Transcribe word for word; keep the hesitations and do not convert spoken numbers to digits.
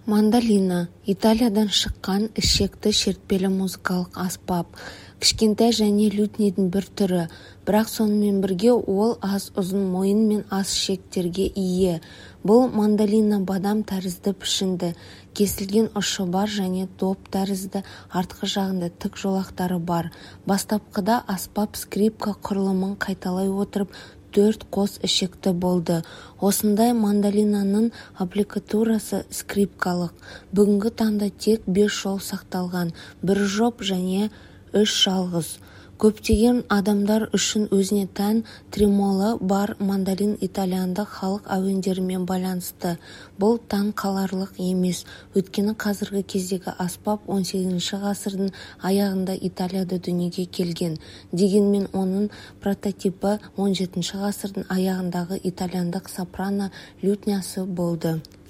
Мандолина – Италиядан шыққан ішекті шертпелі музыкалық аспап. Кішкентай және лютнидің бір түрі, бірақ сонымен бірге ол аз ұзын мойын мен аз ішектерге ие. Бұл мандолина бадам тәрізді пішінді, кесілген ұшы бар және доп тәрізді, артқы жағында тік жолақтары бар. Бастапқыда аспап скрипка құрылымын қайталай отырып төрт қос ішекті болды. Осындай мандолинаның аппликатурасы скрипкалық. Бүгінгі таңда тек бес жол сақталған, бір жоп және үш жалғыз. Көптеген адамдар үшін өзіне тән тремоло бар мандолин итальяндық халық әуендерімен байланысты. Бұл таң қаларлық емес, өйткені қазіргі кездегі аспап он сегізінші ғасырдың аяғында Италияда дүниеге келген. Дегенмен оның прототипі он жетінші ғасырдың аяғындағы итальяндық сопрано лютнясы болды.